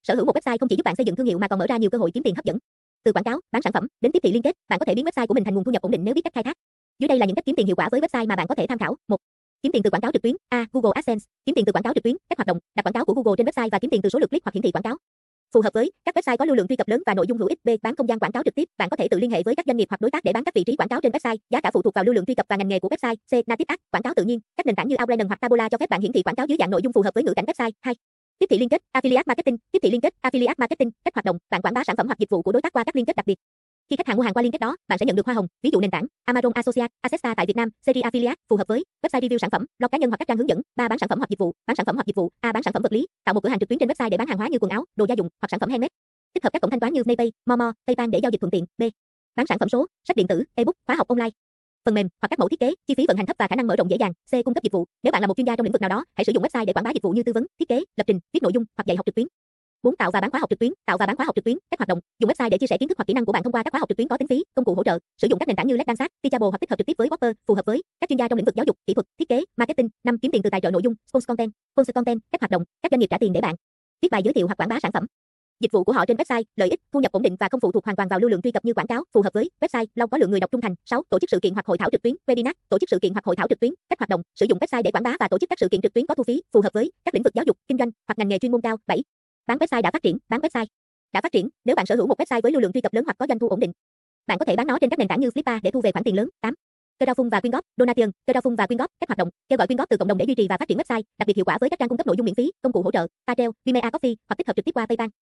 Sở hữu một website không chỉ giúp bạn xây dựng thương hiệu mà còn mở ra nhiều cơ hội kiếm tiền hấp dẫn. Từ quảng cáo, bán sản phẩm đến tiếp thị liên kết, bạn có thể biến website của mình thành nguồn thu nhập ổn định nếu biết cách khai thác. Dưới đây là những cách kiếm tiền hiệu quả với website mà bạn có thể tham khảo. 1. Kiếm tiền từ quảng cáo trực tuyến. A. Google AdSense. Kiếm tiền từ quảng cáo trực tuyến, cách hoạt động, đặt quảng cáo của Google trên website và kiếm tiền từ số lượt click hoặc hiển thị quảng cáo. Phù hợp với các website có lưu lượng truy cập lớn và nội dung hữu ích. B. Bán không gian quảng cáo trực tiếp. Bạn có thể tự liên hệ với các doanh nghiệp hoặc đối tác để bán các vị trí quảng cáo trên website. Giá cả phụ thuộc vào lưu lượng truy cập và ngành nghề của website. C. Native Ads. Quảng cáo tự nhiên. Các nền tảng như Outbrander hoặc Taboola cho phép bạn hiển thị quảng cáo dưới dạng nội dung phù hợp với ngữ cảnh website. 2. Tiếp thị liên kết. Affiliate marketing. Tiếp thị liên kết. Affiliate marketing. Cách hoạt động. Bạn quảng bá sản phẩm hoặc dịch vụ của đối tác qua các liên kết đặc biệt. Khi khách hàng mua hàng qua liên kết đó, bạn sẽ nhận được hoa hồng. Ví dụ nền tảng Amazon Associate, Acesta tại Việt Nam, series Affiliate phù hợp với website review sản phẩm, blog cá nhân hoặc các trang hướng dẫn. 3. Bán sản phẩm hoặc dịch vụ. Bán sản phẩm hoặc dịch vụ. A. Bán sản phẩm vật lý. Tạo một cửa hàng trực tuyến trên website để bán hàng hóa như quần áo, đồ gia dụng hoặc sản phẩm handmade. Tích hợp các cổng thanh toán như Paypay, Momo, PayPal để giao dịch thuận tiện. B. Bán sản phẩm số, sách điện tử, ebook, khóa học online, phần mềm hoặc các mẫu thiết kế, chi phí vận hành thấp và khả năng mở rộng dễ dàng. C. Cung cấp dịch vụ. Nếu bạn là một chuyên gia trong lĩnh vực nào đó, hãy sử dụng website để quảng bá dịch vụ như tư vấn, thiết kế, lập trình, viết nội dung hoặc dạy học trực tuyến. 4. Tạo và bán khóa học trực tuyến. Tạo và bán khóa học trực tuyến. Cách hoạt động. Dùng website để chia sẻ kiến thức hoặc kỹ năng của bạn thông qua các khóa học trực tuyến có tính phí, công cụ hỗ trợ. Sử dụng các nền tảng như Let's Dance, Teachable hoặc tích hợp trực tiếp với Whopper, phù hợp với các chuyên gia trong lĩnh vực giáo dục, kỹ thuật, thiết kế, marketing. 5. Kiếm tiền từ tài trợ nội dung, sponsor content. Sponsor content. Cách hoạt động. Các doanh nghiệp trả tiền để bạn viết bài giới thiệu hoặc quảng bá sản phẩm, dịch vụ của họ trên website, lợi ích, thu nhập ổn định và không phụ thuộc hoàn toàn vào lưu lượng truy cập như quảng cáo, phù hợp với website, blog có lượng người đọc trung thành. 6. Tổ chức sự kiện hoặc hội thảo trực tuyến, webinar, tổ chức sự kiện hoặc hội thảo trực tuyến, cách hoạt động, sử dụng website để quảng bá và tổ chức các sự kiện trực tuyến có thu phí, phù hợp với các lĩnh vực giáo dục, kinh doanh hoặc ngành nghề chuyên môn cao. 7. Bán website đã phát triển, bán website đã phát triển. Nếu bạn sở hữu một website với lưu lượng truy cập lớn hoặc có doanh thu ổn định, bạn có thể bán nó trên các nền tảng như Flippa để thu về khoản tiền lớn. 8. Crowdfund và quyên góp, donation, crowdfund và quyên góp, cách hoạt động, kêu gọi quyên góp từ cộng đồng để duy trì và phát triển website, đặc biệt hiệu quả với các trang cung cấp nội dung miễn phí, công cụ hỗ trợ, Patreon, Vimeo Coffee hoặc tích hợp trực tiếp qua PayPal.